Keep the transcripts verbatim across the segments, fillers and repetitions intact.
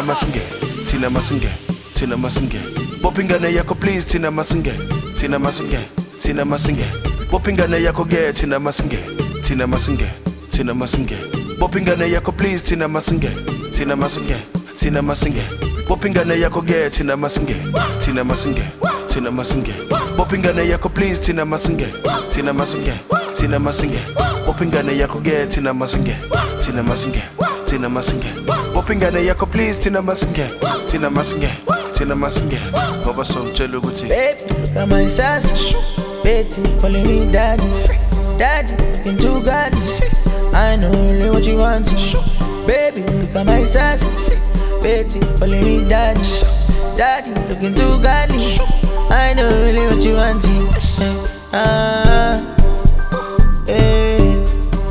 masinge, tina masinge, tina masinge. Bopingane yako please, tina masinge, tina masinge, tina masinge. Bopingane yako ge, tina masinge, tina masinge, tina masinge. Bopingane yako please, tina masinge, tina masinge, tina masinge. Bopingane yako ge, tina masinge, tina masinge, tina masinge. Bopingane yako please, tina masinge, tina masinge, tina masinge. Bopingane yako ge, tina masinge, tina masinge, tina masinge. Bopingane yako please, tina masinge, tina masinge, tina masinge. Baba som chelo guti. Baby, look at my sass. Betty calling me daddy, daddy looking too godly. I know really what you want. Baby, look at my sass. Betty calling me daddy, daddy looking too godly. I know really what you want. Ah, eh,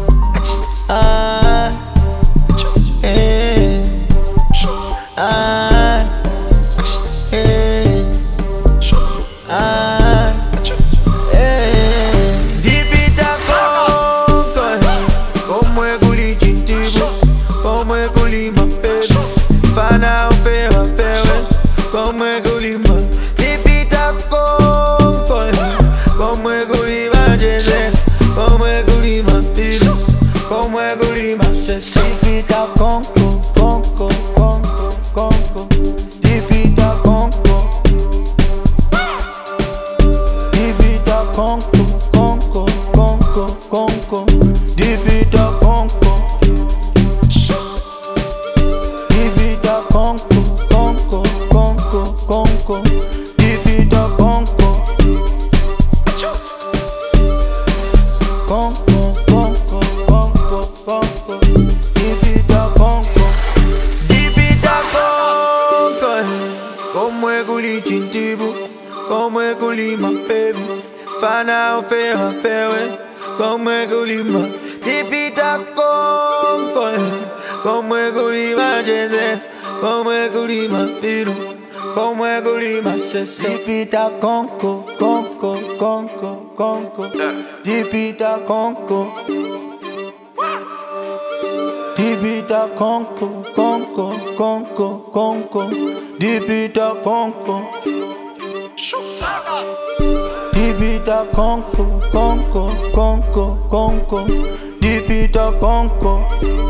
ah, eh, ah, eh, ah, eh. Dipita Conco, como é guli tintivo, como é guli mapelo, fana o ferro ferro, como é guli ma. Dipita Conco, como é guli majese, como é guli mapelo, como é guli macese. Dipita Conco, Conco, Conco, Conco. Dipita Conco, Dipita Conco, Conco, Conco, Conco. Dipita Conco, Dipita Conco, Conco, Conco, Conco. Dipita Conco, Conco, Conco, Conco, Conco. Dipita Conco, Dipita Conco. Como é guli tintivo, como é guli ma baby, fana o ferro ferro, como é guli ma. Dipita Conco, como é guli ma jese, como é guli ma filho, como é guli ma sese. Dipita Conco, Conco, Conco, Conco. Dipita Conco, Dipita Conco, Conco, Conco, Conco. Dipita Conco, Dipita Conco, Conco, Conco, Conco. Dipita Conco,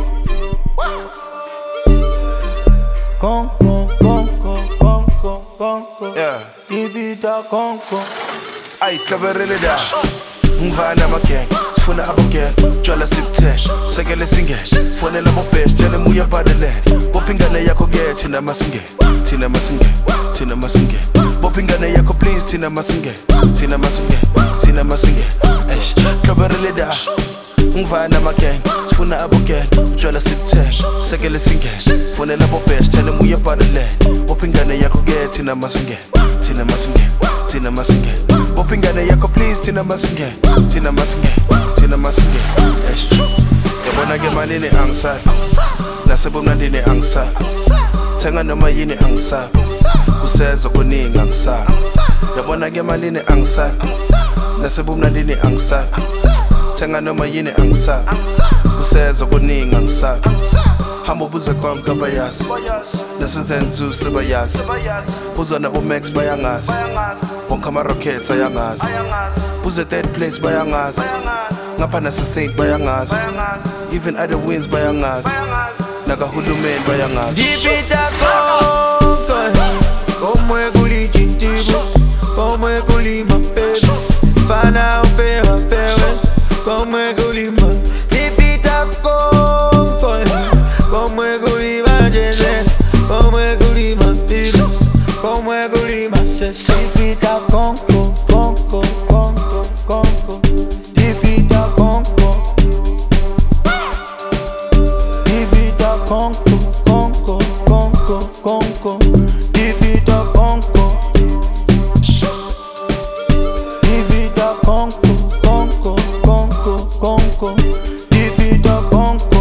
Conco, Conco, Conco, Conco. Yeah. Dipita Conco. Ay, kabarele da. Mvana maken, sfuna aboke, jola sipte, segele singe, fone la bope, tele muya badele. Bopingane yako ge, tina masinge, tina masinge, tina masinge. Bopingane yako please, tina masinge, tina masinge, tina masinge. Eish, kabarele da. Mvana maken, sfuna aboke, jola sipte, segele singe, fone la bope, tele muya badele. Bopingane yako ge, tina masinge, tina masinge, tina masinge. Bopingane yako please, tina masinge, tina masinge, tina masinge. Eish, yabona ke manini angsa, nasebona ndini angsa. Thenga noma yini angsa, usezo kuningi angsa. Yabona ke malini angsa, nasebona ndini angsa. Thenga noma yini angsa, usezo kuningi angsa. Hamba ubuze konke abayazi, nasizenzu sebayazi. Buza nabo Max bayangazi, bonke ama-rockets ayangazi. Buze third place bayangazi, ngapha nase-saint bayangazi. Even other wins bayangazi, nakahulumeni bayangazi. Dipita Conco, como é guli tintivo, como é guli mapelo, fana o ferro ferro, como é guli ma. Dipita Conco, como é guli majese, como é guli ma filho, como é guli macese. Dipita Conco, Conco, Conco, Conco. Dipita Conco, Dipita Conco, Conco, Conco, Conco. Dipita Conco, Dipita Conco, Conco, Conco, Conco. Dipita Conco,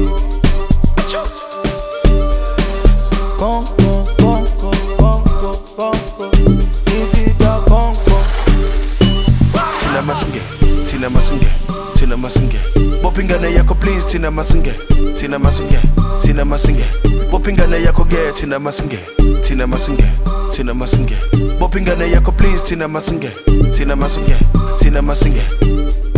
Conco, Conco, Conco, Conco. Dipita Conco, Tina masinge, tina masinge, tina masinge. Bopingane yako please, tina masinge, tina masinge, tina masinge. Bopingane yako ge, tina masinge, tina masinge, tina masinge. Bopingane yako please, tina masinge, tina masinge, tina masinge.